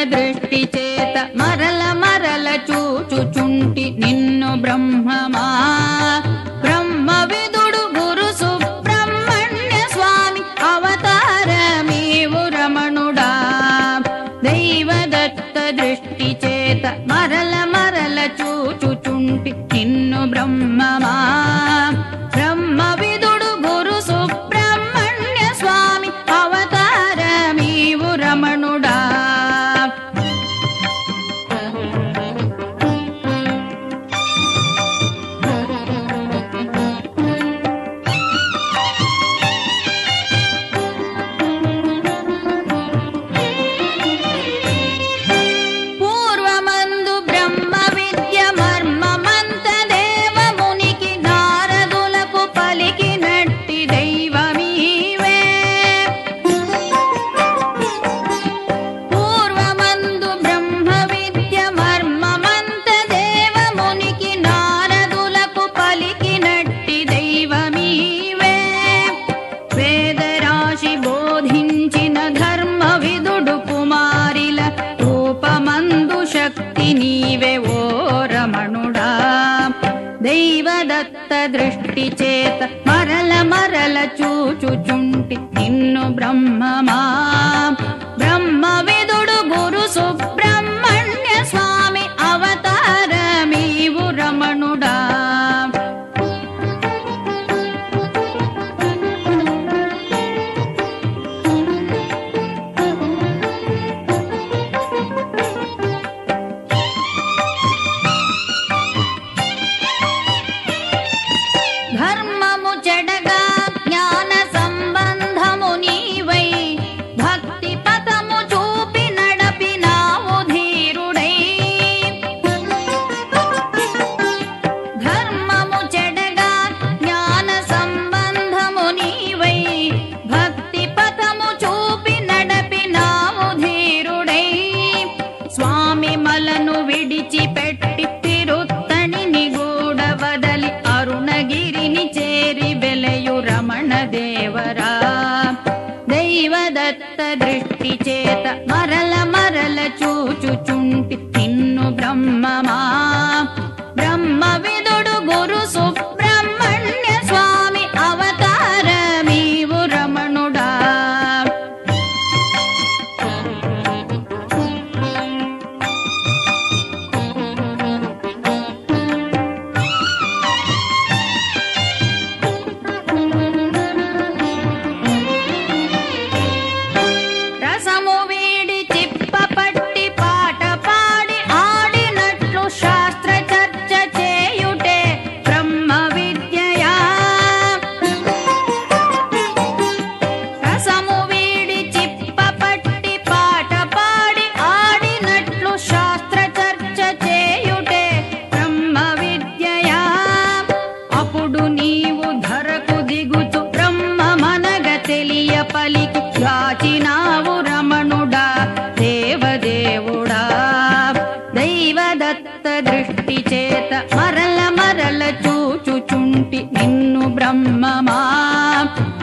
దృష్టి చేత మరల మరల చూచుచుంటి నిన్ను బ్రహ్మమా బ్రహ్మ విదుడు గురు సుబ్రహ్మణ్య స్వామి అవతారమీవు రమణుడా దైవదత్త దృష్టి చేత మరల మరల చూచుచుంటి నిన్ను బ్రహ్మమా బ్రహ్మ విదుడు గురు సుబ్రహ్మణ్య స్వామి అవతారమీవు రమణుడా పూర్వమందు బ్రహ్మ విద్య మర్మమంత దేవమునికి నారదులకు పలికినట్టి దైవమీవే పూర్వమందు బ్రహ్మ విద్య మర్మమంత దేవమునికి నారదులకు పలికినట్టి దైవమీవే వేదరాశి బోధించిన ధర్మ విదుడు కుమారిల రూపమందు శక్తి నీవే ఓ రమణుడా దైవదత్త దృష్టి చేత మరల మరల చూచుచుంటి నిన్ను బ్రహ్మమా బ్రహ్మ విదుడు గురు సుబ్రహ్మణ్య స్వామి అవతారమీవు రమణుడా ధర్మము చెడగా జ్ఞాన సంబంధము నీవై భక్తి పథము చూపి నడపినావు ధీరుడై ధర్మము చెడగా జ్ఞాన సంబంధము నీవై భక్తి పథము చూపి నడపినావు ధీరుడై స్వామి మలను విడిచిపెట్టి తిరుత్తణిని గూడ వదలి అరుణగిరిని చేరి వెలయు రమణ దేవరా దైవదత్త దృష్టి చేత మరల మరల చూచుచుంటి నిన్ను బ్రహ్మమా బ్రహ్మ విదుడు గురు సుబ్రహ్మణ్య స్వామి అవతారమీవు రమణుడా రసము వీడి చిప్పపట్టి పాట పాడి ఆడినట్లు శాస్త్ర చర్చ చేయుటే బ్రహ్మ విద్యయా రసము వీడి చిప్పపట్టి పాట పాడి ఆడినట్లు శాస్త్ర చర్చ చేయుటే బ్రహ్మ విద్యయా అప్పుడు నీవు ధరకు దిగుచు బ్రహ్మమనగ తెలియ పలికి గాచినావు రమణుడా దేవదేవుడా దైవదత్త దృష్టి చేత మరల మరల చూచుచుంటి నిన్ను బ్రహ్మమా